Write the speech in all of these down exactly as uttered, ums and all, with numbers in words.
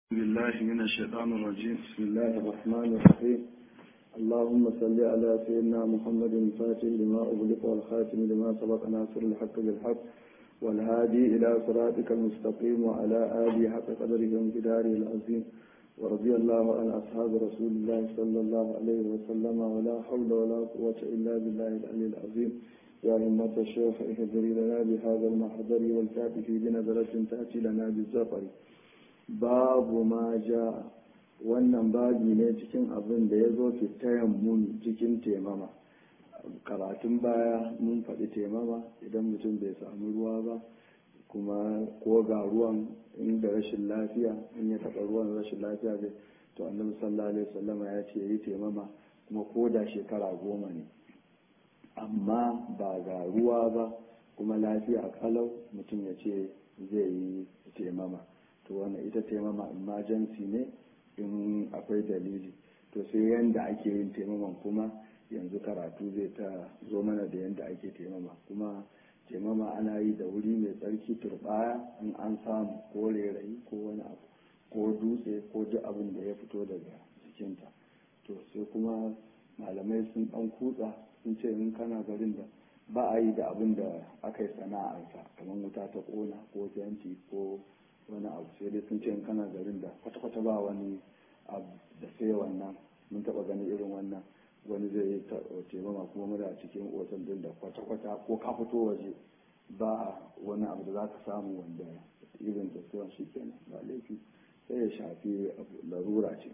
بالله من الشيطان الرجيم. بسم الله الرحمن الرحيم. اللهم صل على سيدنا محمد الفاتح لما أغلق والخاتم لما سبق ناصر الحق بالحق والهادي إلى صراطك المستقيم وعلى آله حق قدره وامتداره العظيم. ورضي الله عن أصحاب رسول الله صلى الله عليه وسلم ولا حول ولا قوة إلا بالله العلي العظيم. يا همة الشيخ اهدري لنا بهذا المحضر والكافي بنظرة تأتي لنا بالزفر. babu ma ja wannan babi ne cikin abin da ya zo fitayen mun cikin temama. Karatun baya mun faɗi temama idan mutum bai samu ruwa ba kuma ko ga ruwan inda rashin lafiya in ya taɓa ruwan rashin lafiya zai to annabi sallallahu alaihi wasallama ya ce yi temama kuma ko da shekara goma ne amma ba ga ruwa ba kuma lafiya kalau mutum ya ce zai yi temama. To wannan ita taimama emergency ne in akwai dalili. To sai yanda ake yin taimaman kuma yanzu karatu zai ta zo mana da yanda ake taimama. Kuma taimama ana yi da wuri mai tsarki turbaya in an samu ko rairayi ko wani abu ko dutse ko duk abin da ya fito daga jikinta. To sai kuma malamai sun dan kutsa sun ce in kana garin da ba a yi da abin da aka yi sana'arsa kamar wuta ta kona ko fenti ko wani abu sai dai sun ce in kana garin da kwata-kwata ba wani abu da sai wannan mun taba gani irin wannan wani zai yi taimama kuma muna cikin otal din da kwata-kwata ko ka fito waje ba wani abu da za ka samu wanda irin da sai shi kenan ba laifi sai ya shafi larura ce.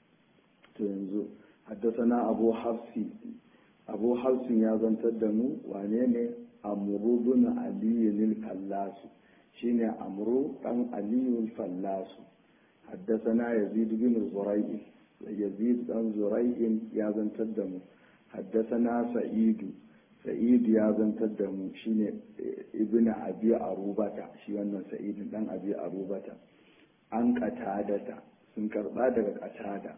To yanzu haddasana abu hafsi abu hafsin ya zantar da mu wane ne amru bin aliyin kallasu shine amru dan aliyu fallasu. Haddasana yazid bin zurai'in yazid dan zurai'in ya zantar da mu. Haddasana sa'idu sa'idu ya zantar da mu shine ibnu abi arubata shi wannan sa'idin dan abi arubata. An qatadata sun karba daga qatada.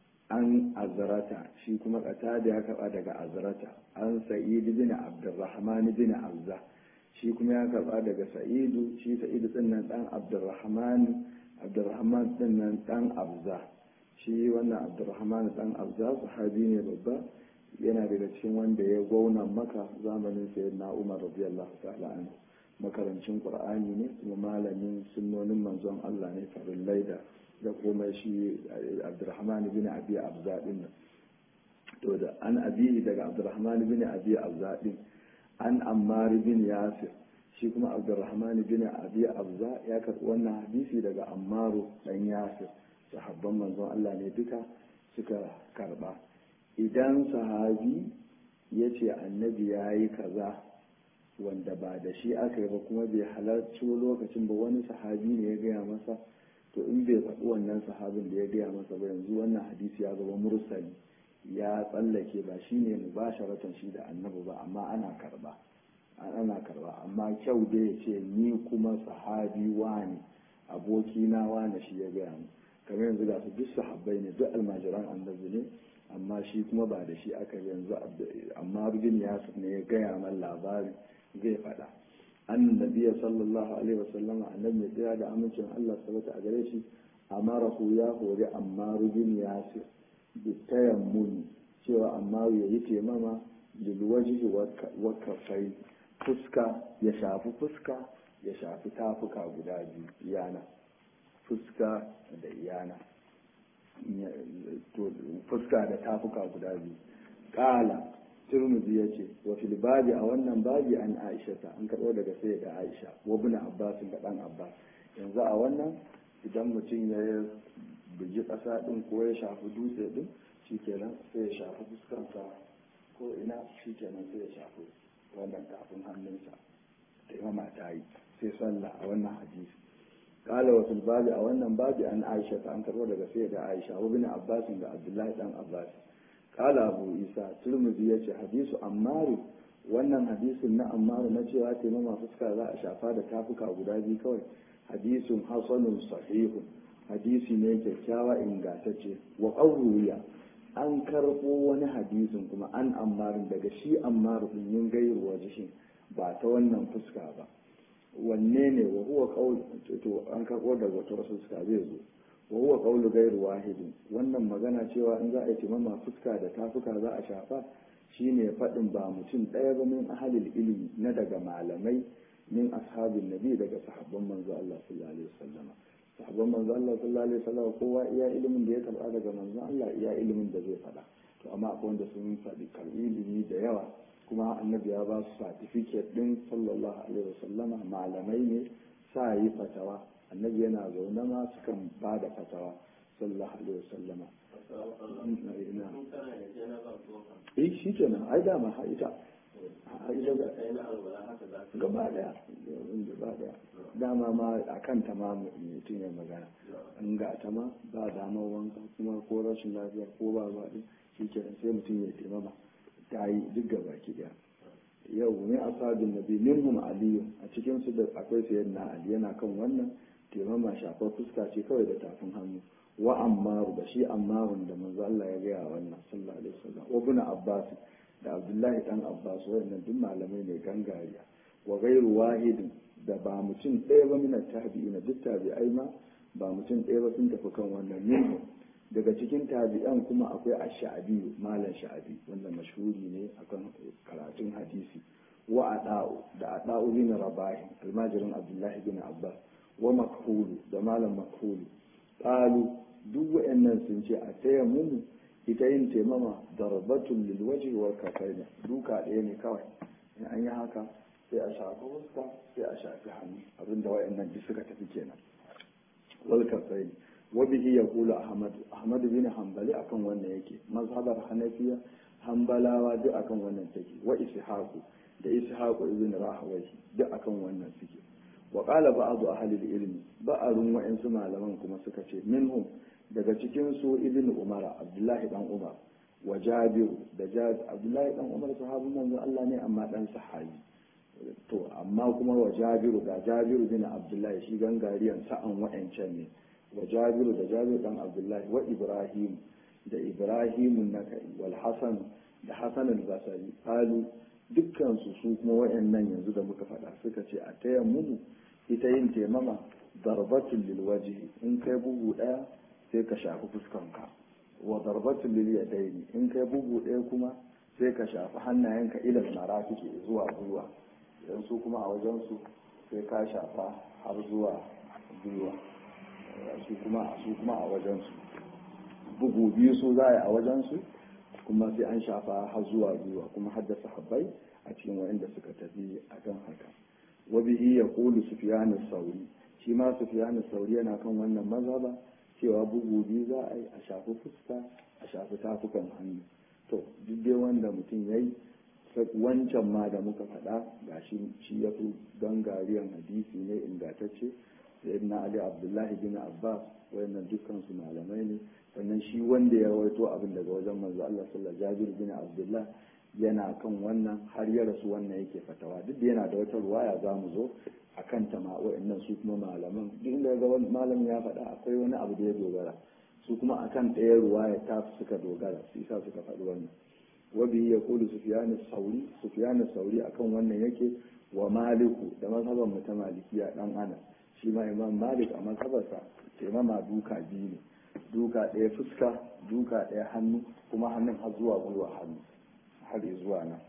An azrata shi kuma qatada ya karba daga azrata. An sa'id bin abdurrahman bin azza shi kuma ya karba daga sa'idu shi sa'idu din nan dan abdurrahman abdurrahman din nan dan abza shi wannan abdurrahman dan abza sahabi ne babba yana daga cikin wanda ya gauna maka zamanin sayyidina umar radiyallahu ta'ala anhu makarancin qur'ani ne kuma malamin sunnonin manzon Allah ne farillai da da kuma shi abdurrahman bin abi abza din nan to da an abi daga abdurrahman bin abi abza din an ammar bin yasir shi kuma abdurrahman bin abi abza ya karɓi wannan hadisi daga ammaru dan yasir sahabban manzon Allah ne duka suka karba. Idan sahabi ya ce annabi ya yi kaza wanda ba da shi aka yi ba kuma bai halarci lokacin ba wani sahabi ne ya gaya masa to in bai faɗi wannan sahabin da ya gaya masa ba yanzu wannan hadisi ya zama mursali ya tsallake ba shi ne mubasharatan shi da annabi ba amma ana karba ana karba amma kyau da ya ce ni kuma sahabi wani aboki na wani shi ya gaya mu kamar yanzu ga su duk sahabbai ne duk almajiran annabi ne amma shi kuma ba da shi aka yanzu amma bin yasir ne ya gaya man labarin zai faɗa annabi sallallahu alaihi wasallam annabi mai tsaya da amincin Allah sabata a gare shi amarahu ya hori amma bin yasir bitayammuni cewa amma ya yi taimama lilwajihi wa kafai fuska ya shafi fuska ya shafi tafuka guda biyu yana fuska da yana fuska da tafuka guda biyu. Kala Tirmidhi ya ce wa fil babi a wannan babi an Aisha ta an karɓo daga sai da Aisha wa ibn Abbas da dan Abbas. Yanzu a wannan idan mutum ya bugi ƙasa ɗin ko ya shafi dutse ɗin shi kenan sai ya shafi fuskansa ko ina shi kenan sai ya shafi wannan tafin hannunsa da imama ta yi sai sallah a wannan hadisi. Kala wa fil babi a wannan babi an Aisha ta an karɓo daga sai da Aisha wa bin Abbas da Abdullahi dan Abbas. Kala Abu Isa Tirmidhi ya ce hadisu Ammaru wannan hadisin na Ammaru na cewa taimama fuska za a shafa da tafuka guda biyu kawai hadisun hasanun sahihun hadisi ne kyakkyawa ingantacce wa ƙauriya an karɓo wani hadisin kuma an ammarin daga shi ammaru din yin gairuwa jishin ba ta wannan fuska ba wanne ne wa huwa qaul to an karɓo daga wata fuska zai zo wa huwa qawlu ghairu wahidin wannan magana cewa in za a yi timama fuska da tafuka za a shafa shine faɗin ba mutum ɗaya ba min ahalil ilmi na daga malamai min ashabin nabi daga sahabban manzo Allah sallallahu alaihi wasallam sahabban manzo Allah sallallahu alaihi wasallam kowa iya ilimin da ya karba daga manzo Allah iya ilimin da zai faɗa to amma akwai wanda sun faɗi karbi ilimi da yawa kuma annabi ya ba su certificate din sallallahu alaihi wasallama malamai ne sa yi fatawa annabi yana zaune ma sukan ba da fatawa sallallahu alaihi wasallama eh shi kenan ai dama ha ita gaba daya gaba daya dama ma a kan ta ma mutum ya magana an ga ta ma ba damar wanka kuma ko rashin lafiya ko ba ba shi kenan sai mutum ya taimama ta yi duk gaba ki daya yau ne ashabin nabi minhum aliyu a cikin su da akwai sayyidina ali yana kan wannan taimama shafar fuska ce kawai da tafin hannu wa ammaru da shi ammarun da manzo Allah ya gaya wannan sallallahu alaihi wasallam wa ibn abbas da abdullahi dan abbas wannan duk malamai ne gangariya wa ghairu wahidin da ba mutum ɗaya ba min tabi'ina duk tabi'ai ma ba mutum ɗaya ba sun tafi kan wannan minhu daga cikin tabi'an kuma akwai ash-sha'bi malam sha'bi wanda mashhuri ne akan karatun hadisi wa ada'u da ada'u bin rabahi almajirin abdullahi bin abbas wa makhulu da malam makhulu qalu duk wayannan sun ce a taya mu ita yin taimama darbatun lil wajhi wal kafaini duka ɗaya ne kawai in an yi haka sai a shafi fuska sai a shafi hannu abinda wayannan duk suka tafi kenan wal kafaini wa bihi yaqulu ahmad ahmad bin hanbali akan wannan yake mazhabar hanafiya hanbalawa duk akan wannan take wa ishaqu da ishaqu ibn rahawayh duk akan wannan suke wa qala ba'du ahli al-ilm ba'arun wa'insu malaman kuma suka ce minhum daga cikin su ibn umar abdullahi dan umar wa jabir da jabir abdullahi dan umar sahabin manzon Allah ne amma dan sahabi to amma kuma wa jabir da jabir bin abdullahi shi gangariyan sa'an wa'ancan ne wa jabir da jabir dan abdullahi wa ibrahim da ibrahim nakai wal hasan da hasan al-basri qalu dukkan su su kuma wa'annan yanzu da muka faɗa suka ce a tayammu ita yin taimama darbatul lil wajhi in kai bugu daya sai ka shafi fuskanka wa darbatul lil yadaini in kai bugu daya kuma sai ka shafi hannayenka ila marafiki zuwa gwiwa idan su kuma a wajen su sai ka shafa har zuwa gwiwa su kuma su kuma a wajen su bugu biyu su za a wajen su kuma sai an shafa har zuwa gwiwa kuma haddasa habbai a cikin wa'anda suka tafi akan haka wa bihi yaqulu sufyan as-sawri shi ma sufyan as-sawri yana kan wannan mazhaba cewa bugu biyu za a yi a shafi fuska a shafi tafukan hannu to duk dai wanda mutum yayi wancan ma da muka faɗa gashi shi ya fi gangariyan hadisi ne ingantacce sayyidina ali abdullahi bin abbas wayannan dukkan su malamai ne sannan shi wanda ya rawaito abin daga wajen manzo Allah sallallahu alaihi wasallam bin abdullah yana kan wannan har ya rasu wannan yake fatawa duk da yana da wata ruwaya za mu zo a kan ta ma wayannan su kuma malaman duk inda ga wani malamin ya faɗa akwai wani abu da ya dogara su kuma akan ɗaya ruwaya ta suka dogara su isa suka faɗi wannan wabi ya kulu sufyan as-sauri sufyan as-sauri akan wannan yake wa maliku da mazhaban mu ta malikiya dan ana shi ma imam malik a mazhabarsa taimama duka biyu ne duka ɗaya fuska duka ɗaya hannu kuma hannun har zuwa gwiwa hannu har zuwa nan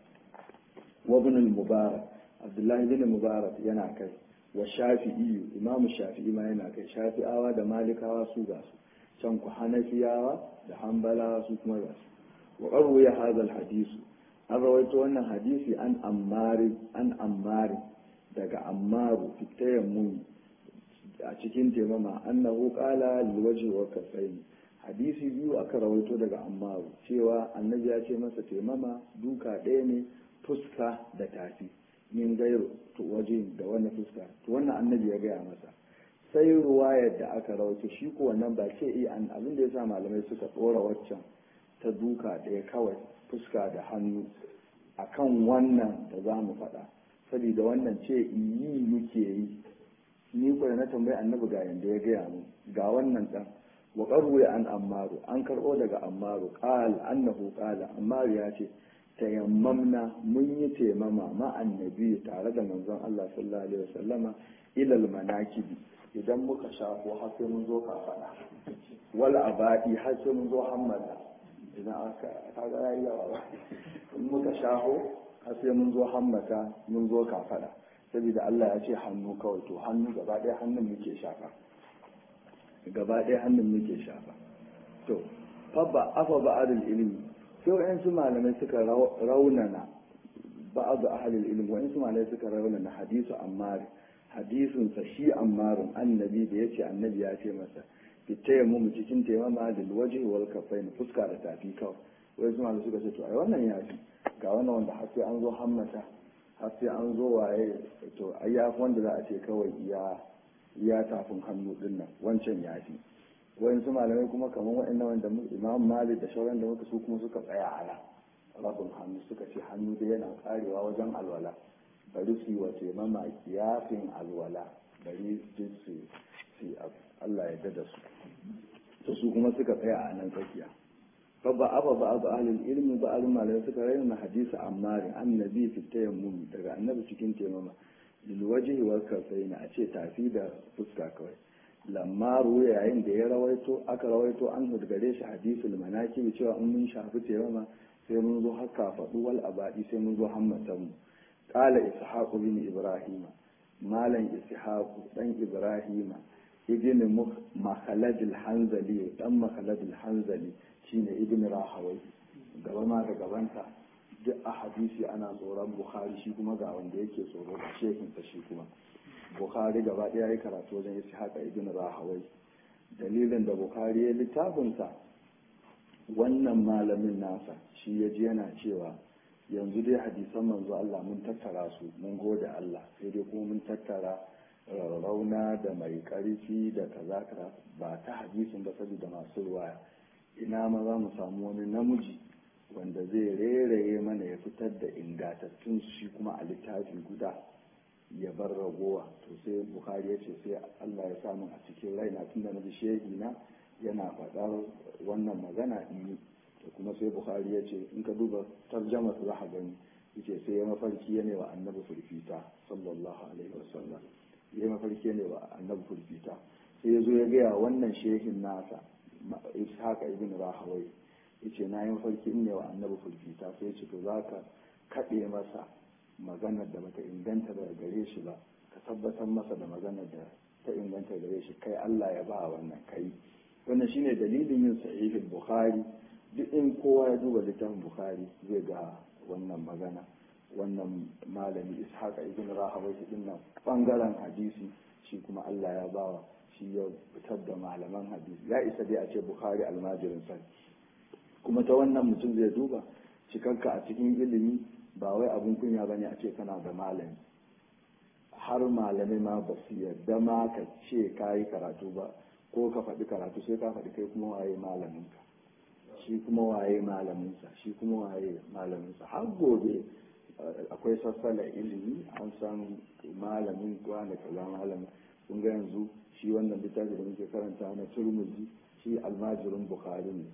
wa ibn al-mubarak abdullahi bin mubarak yana kai wa shafi'i imam shafi'i ma yana kai shafi'awa da malikawa su ga su can ku hanafiyawa da hanbalawa su kuma ga su wa qarwa hadha al-hadith an rawaito wannan hadisi an ammari an ammari daga ammaru fitayammum a cikin taimama annahu qala liwaji wa kafaini hadisi biyu aka rawaito daga ammaru cewa annabi ya ce masa taimama duka ɗaya ne fuska da tafi min gairu to waje da wannan fuska to wannan annabi ya gaya masa sai ruwayar da aka rawaito shi ko wannan ba ce eh an abin da yasa malamai suka tsora waccan ta duka ɗaya kawai fuska da hannu akan wannan da za mu faɗa saboda wannan ce yi muke yi ni kuwa na tambayi annabi ga yanda ya gaya mu ga wannan dan wa qarru an ammaru an karbo daga ammaru qal annahu qala ammaru ya ce tayammamna mun yi taimama ma annabi tare da manzon Allah sallallahu alaihi wasallama ila al manakibi idan muka shafo har sai mun zo ka fada wal abadi har sai mun zo hammata idan aka kaga yayi yawa in muka shaho har sai mun zo hammata mun zo kafada saboda Allah ya ce hannu kawai to hannu gaba ɗaya hannun muke shafa gaba ɗaya hannun muke shafa to fabba afa ba'adul ilmi sai wayansu malamai suka raunana ba'ad ahlul ilmi wayansu malamai suka raunana hadisu ammar hadisin sa shi ammarun annabi da yace annabi ya ce masa fitaye mu cikin taimama da waje wal kafain fuska da tafi kawai wayansu malamai suka ce to ai wannan ya fi ga wannan wanda har sai an zo hammata har sai an zo waye to ai ya wanda za a ce kawai iya iya tafin hannu din nan wancan ya fi wayansu malamai kuma kamar waɗannan wanda imam malik da shauran da muka su kuma suka tsaya a rabin hannu suka ce hannu da yana karewa wajen alwala bari su yi wa taimama kiyafin alwala bari duk su yi Allah ya dada su to su kuma suka tsaya a nan tsakiya fa ba aba ba abu ahlul ilmi ba ahlul malamai suka raina hadisi ammari annabi fi tayammum daga annabi cikin taimama lil wajhi wal kafaina a ce tafi da fuska kawai lamma ruwa yayin da ya rawaito aka rawaito an gare shi hadisul manakib cewa in mun shafi taimama sai mun zo haka faɗu wal abadi sai mun zo hammatan mu qala ishaq bin ibrahim malan ishaq dan ibrahim ibn makhalad al-hanzali dan makhalad al-hanzali shine ibn rahawai gaba ma da gabanta duk a hadisi ana tsoron bukhari shi kuma ga wanda yake tsoro da shekin sa shi kuma bukhari gaba ɗaya ya karatu wajen ishaq ibn rahawai dalilin da bukhari ya littafinsa wannan malamin nasa shi ya ji yana cewa yanzu dai hadisan manzo Allah mun tattara su mun gode Allah sai dai kuma mun tattara rauna da mai karfi da kaza kaza ba ta hadisin ba saboda masu ruwaya ina ma za mu samu wani namiji wanda zai reraye mana ya fitar da ingantattun shi kuma a littafi guda ya bar ragowa to sai bukhari ya ce sai Allah ya samu a cikin raina tun da na ji shehi na yana faɗar wannan magana in to kuma sai bukhari ya ce in ka duba tarjama su za ka gani yace sai ya mafarki ya ne wa annabi fulfita sallallahu alaihi wasallam ya mafarki ne wa annabi fulfita sai ya zo ya gaya wannan shehin nasa ishaq ibn rahawai yace na yi mafarki ne wa annabi fulfita sai ya ce to zaka kaɗe masa maganar da bata inganta daga gare shi ba ka tabbatar masa da maganar da ta inganta gare shi kai Allah ya ba wannan kai wannan shine dalilin yin sahihul bukhari duk in kowa ya duba littafin bukhari zai ga wannan magana wannan malami ishaq ibn rahawai din nan bangaren hadisi shi kuma Allah ya bawa shi ya fitar da malaman hadisi ya isa dai a ce bukhari almajirin sai kuma ta wannan mutum zai duba cikanka a cikin ilimi ba wai abin kunya bane a ce kana da malami har malamai ma ba su yarda ma ka ce ka yi karatu ba ko ka faɗi karatu sai ka faɗi kai kuma waye malaminka shi kuma waye malaminsa shi kuma waye malaminsa har gobe akwai sassala ilimi an san malamin wani kaza malamin kun ga yanzu shi wannan littafi da muke karanta na turmuzi shi almajirin bukhari ne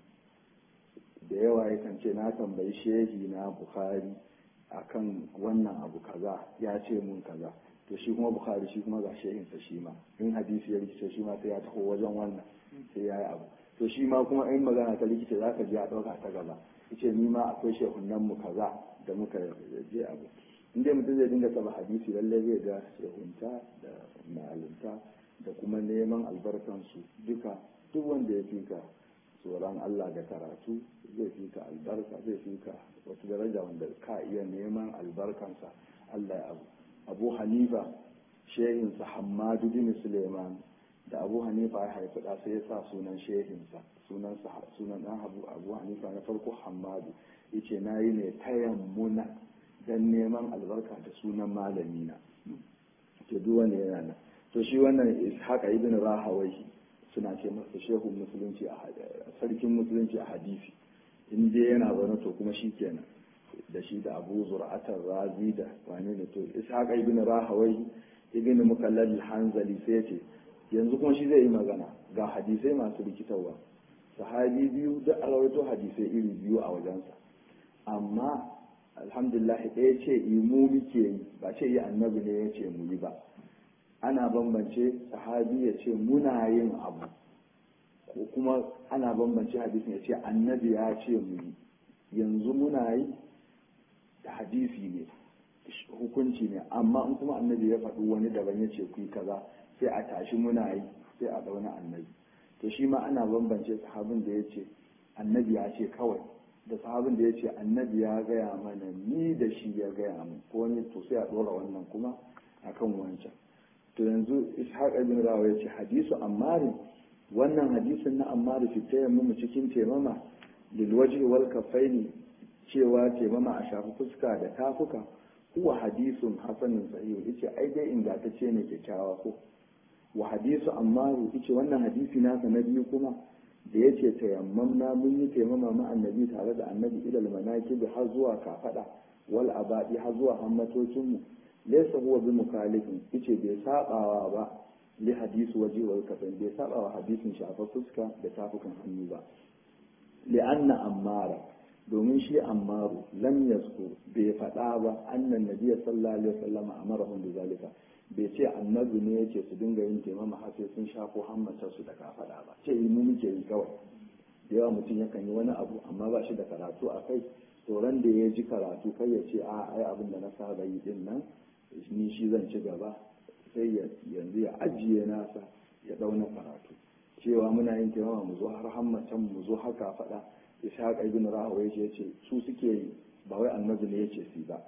da yawa yakan ce na tambayi shehi na bukhari akan wannan abu kaza ya ce mun kaza to shi kuma bukhari shi kuma ga shehinsa shi ma in hadisi ya rikice shi ma sai ya taho wajen wannan sai ya yi abu to shi ma kuma in magana ta rikice za ka ji a ɗauka ta gaba yace ni ma akwai shehunan mu kaza da muka je abu in dai mutum zai dinga saba hadisi lallai zai ga shehunta da malinta da kuma neman albarkansu duka duk wanda ya fi ka tsoron Allah da karatu zai fi ka albarka zai fi ka wata daraja wanda ka iya neman albarkansa Allah ya abu abu hanifa shehinsa hamadu bin suleiman da abu hanifa ya haifi da sai ya sa sunan shehinsa sunan sunan dan abu abu hanifa na farko hamadu yace nayi ne tayammuna dan neman albarka da sunan malami na to duk wanda yana nan to shi wannan ishaq ibn rahawai suna ce masa shehu musulunci a sarkin musulunci a hadisi in dai yana zaune to kuma shi kenan da shi da abu zur'atar razi da wane ne to ishaq ibn rahawai ibn mukallal al-hanzali sai ce yanzu kuma shi zai yi magana ga hadisai masu rikitarwa sahabi biyu da alawato hadisai iri biyu a wajensa amma alhamdulillah ɗaya ce yi mu muke yi ba ce yi annabi ne ya ce mu yi ba ana bambance sahabi ya ce muna yin abu ko kuma ana bambance hadisin ya ce annabi ya ce mu yi yanzu muna yi da hadisi ne hukunci ne amma in kuma annabi ya faɗi wani daban ya ce ku yi kaza sai a tashi muna yi sai a ɗauna annabi to shi ma ana bambance sahabin da ya ce annabi ya ce kawai da sahabin da ya ce annabi ya gaya mana ni da shi ya gaya mu ko wani to sai a ɗora wannan kuma akan wancan to yanzu ishaq ibn rawa ya ce hadisu ammari wannan hadisin na ammari fi tayammum cikin temama lil wajhi wal kaffaini cewa temama a shafi fuska da tafuka huwa hadisun hasanun sahih yace ai dai ingantacce ne kyakkyawa ko wa hadisu ammaru yace wannan hadisi nasa na biyu kuma da yace tayammamna mun yi taimama ma annabi tare da annabi ilal manakib har zuwa kafada wal abadi har zuwa hammatocin mu laysa huwa bi mukhalifin yace bai sabawa ba li hadisu waji wal kafan bai sabawa hadisin shafa fuska da tafukan hannu ba li anna ammara domin shi ammaru lam yasku bai faɗa ba annan nabiy sallallahu alaihi wasallam amarahum bi zalika bai ce annabi ne yace su dinga yin taimama har sai sun shafo hammatar su da kafada ba ce mu muke yi kawai da yawa mutum yakan yi wani abu amma ba shi da karatu a kai tsoron da ya ji karatu kai ya ce a ai abin da na saba yi din nan ni shi zan ci gaba sai yanzu ya ajiye nasa ya dauna karatu cewa muna yin taimama mu zo har hammatan mu zo haka faɗa ishaq ibn rahawai ya ce su suke yi ba wai annabi ne yace su ba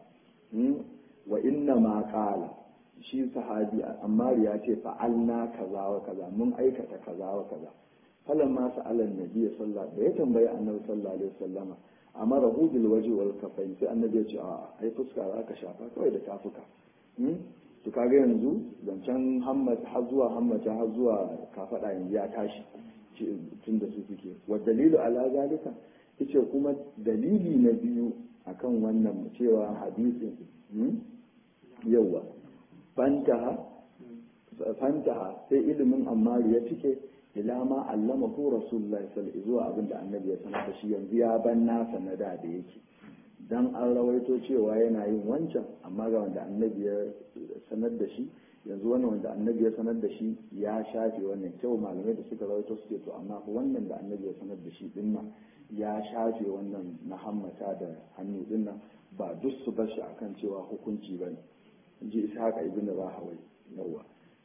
wa inna ma qala shi sahabi amma ya ce fa'alna kaza wa kaza mun aikata kaza wa kaza falan ma sa'ala annabi sallallahu alaihi ya tambayi annabi sallallahu alaihi wasallama amara hu bil waji wal kafain sai annabi ya ce a ai fuska za ka shafa kawai da tafuka to kaga yanzu zancen hammat har zuwa hammata har zuwa kafada yanzu ya tashi tun da su suke wa dalilu ala zalika yace kuma dalili na biyu akan wannan cewa hadisin yawa fantaha fantaha sai ilimin ammari ya cike ila ma allama hu rasulullahi sallallahu alaihi zuwa abinda annabi ya sanar da shi yanzu ya ban nasa na da da yake dan an rawaito cewa yana yin wancan amma ga wanda annabi ya sanar da shi yanzu wannan wanda annabi ya sanar da shi ya shafe wannan kyau malamai da suka rawaito suke to amma wannan da annabi ya sanar da shi din nan ya shafe wannan na hammata da hannu din nan ba duk su bar shi akan cewa hukunci bane ji ishaq ibn rahawai yawa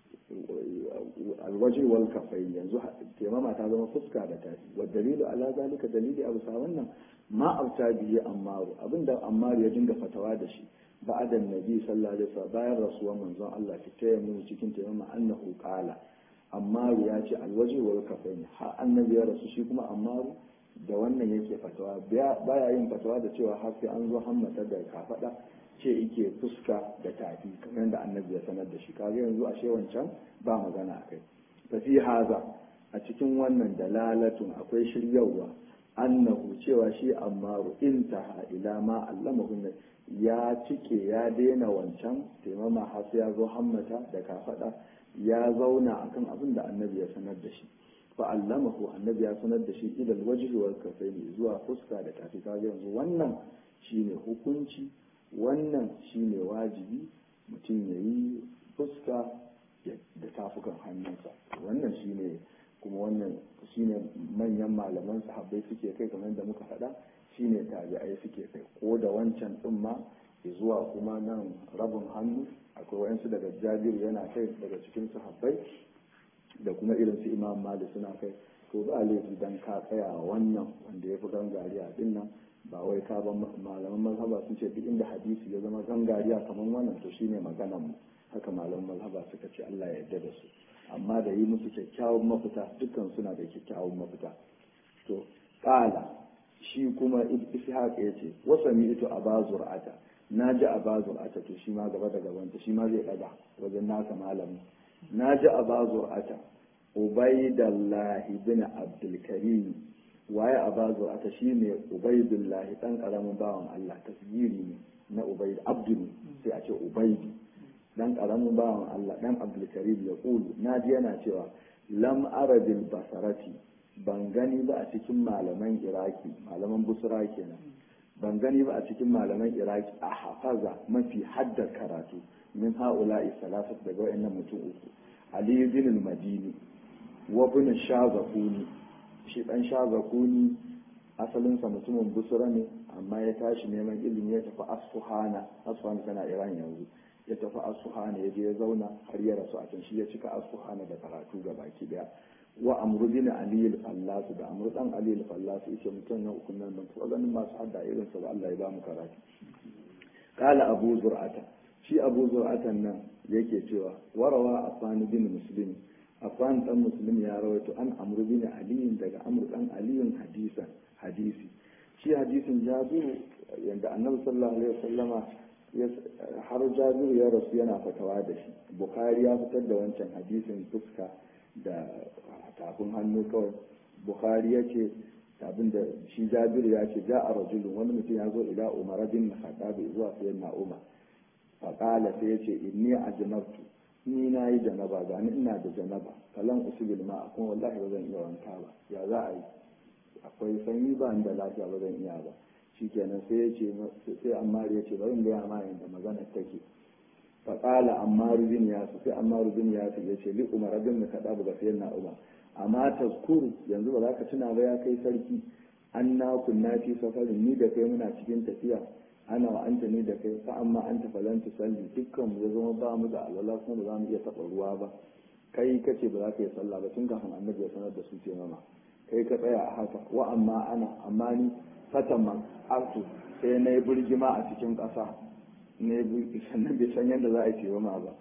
alwaji wal kafai yanzu taimama ta zama fuska da tafi wa dalilu ala zalika dalili abu sa wannan ma auta bihi ammaru abinda ammaru ya dinga fatawa da shi ba'da annabi sallallahu alaihi wasallam bayan rasuwan manzon Allah fitaya mun cikin taimama annahu qala ammaru ya ce alwaji wal kafai ha annabi ya rasu shi kuma ammaru da wannan yake fatawa baya yin fatawa da cewa har sai an zo hammata da kafada ce yake fuska da tafi kamar da annabi ya sanar da shi kaga yanzu ashe wancan ba magana akai fa fi haza a cikin wannan dalalatun akwai shiryawa annahu cewa shi ammaru intaha ila ma allamahu ya cike ya daina wancan taimama har sai ya zo hammata da kafada ya zauna akan abin da annabi ya sanar da shi fa allamahu annabi ya sanar da shi ila alwajhi wal kafaini zuwa fuska da tafi kaga yanzu wannan shine hukunci wannan shine wajibi mutum ya yi fuska da tafukan hannunsa wannan shine kuma wannan shine manyan malaman sahabbai suke kai kamar da muka faɗa shine tabi'ai suke kai ko da wancan din ma zuwa kuma nan rabin hannu akwai wayansu daga jabiru yana kai daga cikin sahabbai da kuma irin su imam malik suna kai to ba laifi dan ka tsaya wannan wanda ya fi gangariya din nan ba wai ka ba malaman mazhaba sun ce duk inda hadisi ya zama gangariya kamar wannan to shine maganar mu haka malaman mazhaba suka ce Allah ya yarda da su amma da yi musu kyakkyawan mafita dukkan suna da kyakkyawan mafita to qala shi kuma ishaq yace wasami ito abazur'ata naji abazur'ata to shi ma gaba da gaban ta shi ma zai daga wajen nasa malami naji abazur'ata ubaidallah ibn abdul karim waye abazu ata shine ubaidullahi dan karamin bawan Allah tasgiri ne na ubaid abdul sai a ce ubaidi dan karamin bawan Allah dan abdul karim ya kulu naji yana cewa lam arabil basarati ban gani ba a cikin malaman iraki malaman busra kenan ban gani ba a cikin malaman iraki a hafaza mafi haddar karatu min haula'i salasat daga wayannan mutum uku ali bin al-madini wa ibn shazafuni shi dan shazakuni asalinsa mutumin busra ne amma ya tashi neman ilimi ya tafi asfuhana asfuhana tana iran yanzu ya tafi asfuhana ya je ya zauna har ya rasu a can shi ya cika asfuhana da karatu ga baki daya wa amru bin ali al-fallas da amru dan ali al-fallas yace mutum na uku nan ban taɓa ganin masu hadda irin sa ba Allah ya ba mu karatu qala abu zur'ata shi abu zur'atan nan yake cewa warawa afan bin muslim afan dan muslim ya rawaito an amru bin ali daga amru dan ali hadisan hadisi shi hadisin jabiru yanda annabi sallallahu alaihi wasallama har jabiru ya rasu yana fatawa da shi bukhari ya fitar da wancan hadisin fuska da tafin hannu kawai bukhari ya ce abin da shi jabiru ya ce ja a rajulun wani mutum ya zo ila umar bin khattab zuwa sayyid na umar faqala sai ya ce inni ajnabtu ni na yi janaba ga ni ina da janaba kalan usubil ma kuma wallahi ba zan iya wanka ba ya za a yi akwai sanyi ba da lafiya ba zan iya ba shikenan sai ya ce sai ammar ya ce bari in ga ma yanda magana take faqala ammar bin yasir sai ammar bin yasir ya ce li umar bin khattab ga sayyid na umar amma tazkuru yanzu ba za ka tuna ba ya kai sarki anna kunna fi safarin ni da kai muna cikin tafiya ana wa anta ni da kai fa amma anta falan tusalli dukkan mu ya zama ba mu da alwala kuma ba za mu iya taba ruwa ba kai kace ba za ka yi sallah ba tun kafin annabi ya sanar da su ce mama kai ka tsaya a haka wa amma ana amma ni fatan artu sai na yi burgima a cikin ƙasa ne sannan bai san yadda za a yi ce mama ba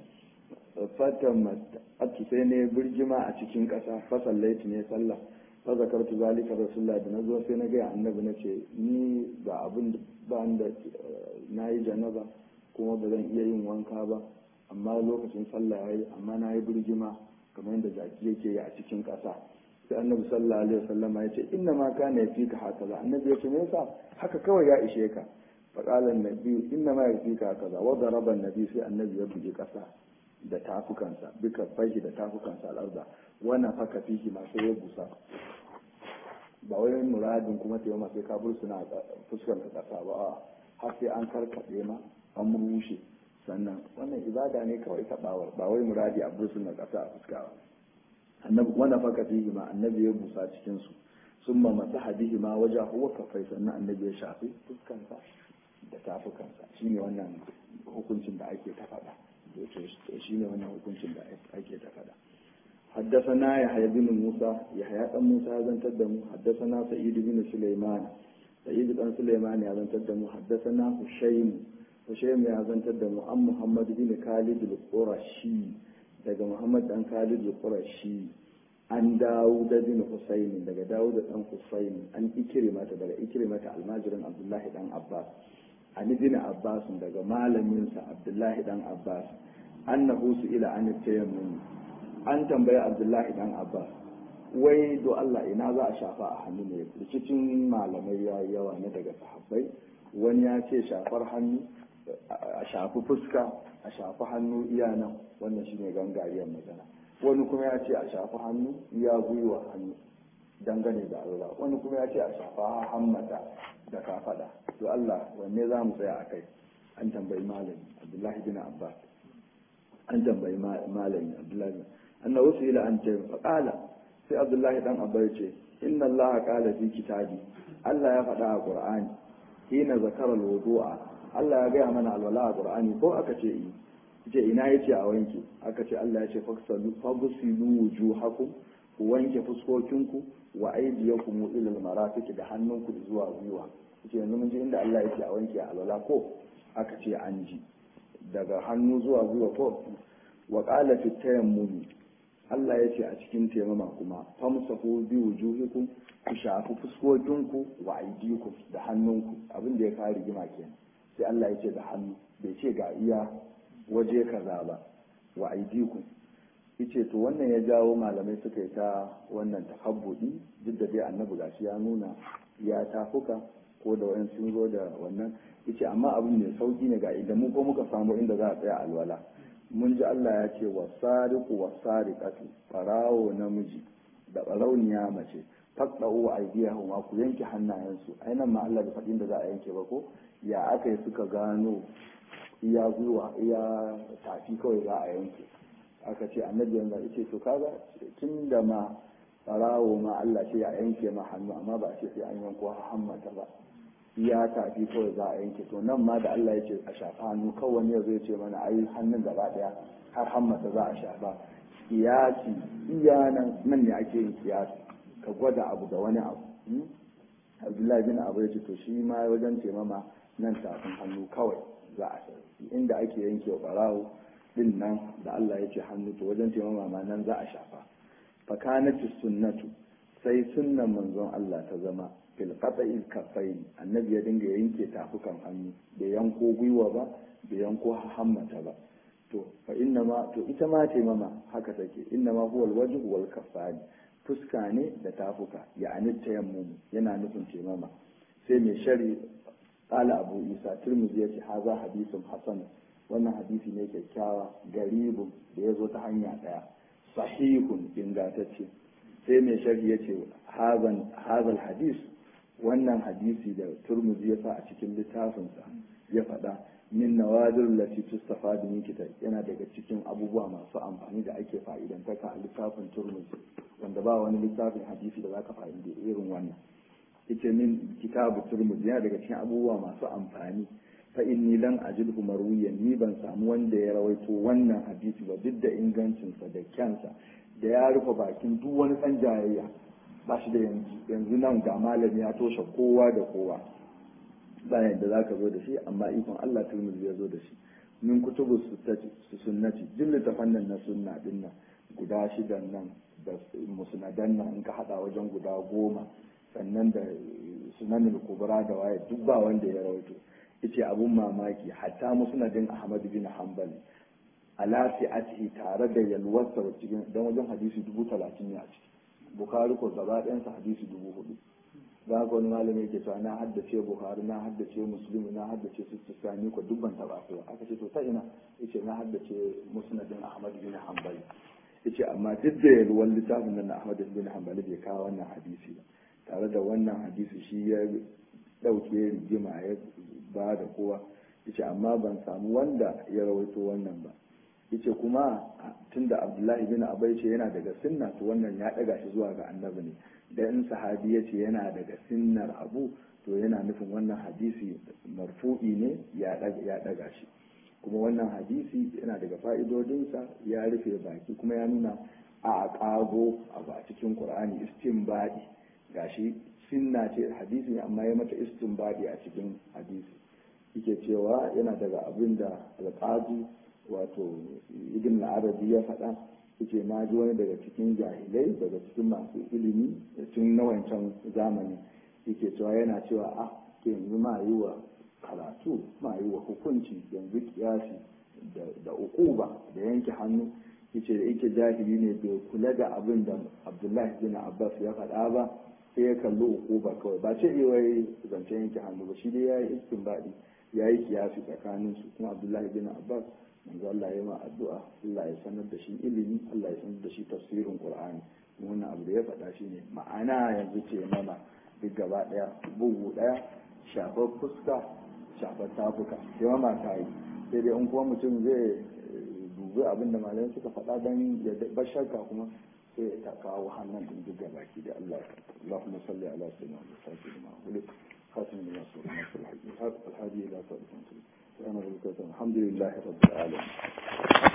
fatan atu sai ne birgima a cikin ƙasa fasallaitu ne sallah fa zakartu zalika rasulullah da nazo sai na ga annabi nace ni ga abin ba da nayi janaba kuma ba zan iya yin wanka ba amma lokacin sallah yayi amma nayi birgima kamar yadda jaki yake yi a cikin ƙasa sai annabi sallallahu alaihi wasallam ya ce inna ma kana yafika hakaza annabi ya ce me yasa haka kawai ya ishe ka fa qala annabi inna ma yafika hakaza wa daraba annabi sai annabi ya buge ƙasa da tafukansa duka fashi da tafukansa al'arda wannan faka fihi masu ya busa ba wai muradin kuma ta yamma sai kabul suna fuskar ka kasa ba har sai an karkaɗe ma an rushe sannan wannan ibada ne kawai taɓawar ba wai muradi a bursun na ƙasa a fuska ba annabi wannan faka fihi ma annabi ya busa cikin su sun ma masaha bihi ma wajen huwa kafai sannan annabi ya shafi fuskansa da tafukansa shine wannan hukuncin da ake ta faɗa shi ne wannan hukuncin da ake ta faɗa حدثنا يحيى بن موسى يحيى بن موسى زنتر دمو حدثنا سعيد بن سليمان سعيد بن سليمان يا زنتر دمو حدثنا هشيم هشيم يا زنتر دمو عن محمد بن خالد القرشي daga Muhammad dan Khalid al-Qurashi an Dawud bin Husayn daga Dawud dan Husayn an Ikrimata daga Ikrimata almajirin Abdullahi dan Abbas an ibn Abbas daga malamin sa Abdullahi dan Abbas annahu ila an tayammum an tambaye Abdullahi dan Abbas wai do Allah ina za a shafa a hannu ne rikicin malamai ya yawa ne daga sahabbai wani ya ce shafar hannu a shafi fuska a shafi hannu iya nan wannan shine gangariyar magana wani kuma ya ce a shafi hannu iya gwiwa hannu dangane da Allah wani kuma ya ce a shafa hammata da kafada to Allah wanne za mu tsaya a kai an tambayi malami Abdullahi bin Abbas an tambayi malami Abdullahi annahu su ila an ce faqala sai Abdullahi dan Abbas ce inna Allah qala fi kitabi Allah ya faɗa a Qur'ani hina zakara al-wudu'a Allah ya gaya mana alwala a Qur'ani ko aka ce yi ce ina yace a wanke aka ce Allah ya ce faksalu fagsilu wujuhakum ku wanke fuskokinku wa aydiyakum ila al-marafiq da hannunku zuwa gwiwa ce yanzu mun ji inda Allah yake a wanke alwala ko aka ce an ji daga hannu zuwa gwiwa ko wa qala fi tayammum Allah ya ce a cikin taimama kuma famsahu bi wujuhikum ku shafi fuskokinku wa aydiyakum da hannunku abin da ya kare rigima kenan sai Allah ya ce da hannu bai ce ga iya waje kaza ba wa aydiyakum yace to wannan ya jawo malamai suka yi ta wannan takabbudi duk da dai annabi gashi ya nuna ya tafuka ko da wayan sun zo da wannan yace amma abin mai sauki ne ga idan mu ko muka samu inda za a tsaya alwala mun ji Allah ya ce wasariqu wasariqatu farawo namiji da barauniya mace faqdu aydiyahum ku yanke hannayensu ainan ma Allah da fadin da za a yanke ba ko ya aka yi suka gano iya gwiwa iya tafi kawai za a yanke aka ce annabi yanzu ya ce to kaga tun da ma farawo ma Allah ce ya yanke ma hannu amma ba a ce sai an yanko hammata ba iya tafi kawai za a yanke to nan ma da Allah ya ce a shafa hannu kawai wani ya zo ya ce mana ai hannun gaba daya har hammata za a shafa kiyasi iya nan nan ne ake yin kiyasi ka gwada abu da wani abu Abdullahi bin Abu ya ce to shi ma wajen taimama nan tafin hannu kawai za a shafa inda ake yanke barawo din nan da Allah ya ce hannu to wajen taimama ma nan za a shafa fakanatu sunnatu sai sunnan manzon Allah ta zama fil qata'il kaffain annabi ya dinga yanke tafukan hannu da yanko gwiwa ba da yanko hammata ba to fa inna ma to ita ma taimama haka take inna ma huwa alwajhu wal kaffani fuska ne da tafuka ya'ani tayammum yana nufin taimama sai mai shari qala abu isa tirmidhi yace haza hadithun hasan wannan hadisi ne kyakkyawa garibun da ya zo ta hanya daya sahihun ingantacce sai mai sharhi ya ce hazal hadis wannan hadisi da turmuzi ya sa a cikin littafinsa ya faɗa min nawadir lati tustafadu min kitab yana daga cikin abubuwa masu amfani da ake fa'idantaka a littafin turmuzi wanda ba wani littafin hadisi da zaka fa'ida irin wannan ita min kitabu turmuzi yana daga cikin abubuwa masu amfani fa inni lan ajidhu marwiyan ni ban samu wanda ya rawaito wannan hadisi ba duk da ingancinsa da kyansa da ya rufe bakin duk wani ɗan jayayya ba shi da yanzu yanzu nan ga malami ya toshe kowa da kowa bayan da zaka zo da shi amma ikon Allah Tirmidhi ya zo da shi min kutubu sunnati duk ta fannin na sunna din nan guda shidan nan da musnadan nan in ka hada wajen guda goma sannan da sunanul kubra da waye duk ba wanda ya rawaito yace abun mamaki hatta musnadin Ahmad bin Hanbal ala fi'atihi tare da yalwarsa cikin dan wajen hadisi dubu talatin ne a ciki Bukhari ko gaba ɗayan sa hadisi dubu hudu za ga wani malami yake cewa na haddace Bukhari na haddace Muslim na haddace Sistani ko dubban taba ko aka ce to ta ina yace na haddace musnadin Ahmad bin Hanbal yace amma duk da yalwar littafin nan Ahmad bin Hanbal bai kawo wannan hadisi ba tare da wannan hadisi shi ya dauke rigima ya ba da kowa yace amma ban samu wanda ya rawaito wannan ba yace kuma tunda Abdullahi bin Abai ce yana daga sunna to wannan ya daga shi zuwa ga annabi ne da in sahabi yace yana daga sunnar abu to yana nufin wannan hadisi marfu'i ne ya daga ya daga shi kuma wannan hadisi yana daga fa'idodinsa ya rufe baki kuma ya nuna a kago abu a cikin Qur'ani istinbadi gashi sunna ce hadisi amma ya mata istinbadi a cikin hadisi yake cewa yana daga abin da alqadi wato ibn al-arabi ya faɗa yake na ji wani daga cikin jahilai daga cikin masu ilimi cikin na wancan zamani yake cewa yana cewa a ke yanzu ma yi wa karatu ma yi wa hukunci yanzu kiyasi da ukuba da yanke hannu yace da yake jahili ne bai kula da abin da Abdullahi bin Abbas ya faɗa ba sai ya kalli ukuba kawai ba ce wai zance yanke hannu ba shi dai yayi istinbadi yayi kiyasi tsakanin su kuma Abdullahi bin Abbas manzo Allah ya ma addu'a Allah ya sanar da shi ilimi Allah ya sanar da shi tafsirin Qur'ani wannan abu da ya faɗa shi ne ma'ana yanzu ce mana duk gaba ɗaya bugu ɗaya shafar fuska shafar tafuka sai ma ta yi sai dai in kuma mutum zai dubi abin da malamai suka faɗa don ya bar shakka kuma sai ya kawo hannun din duk gaba ki da Allah Allahumma salli ala sayyidina Muhammad خاتم الناس والناس الحديث الحديث لا تؤمن الحمد لله رب العالمين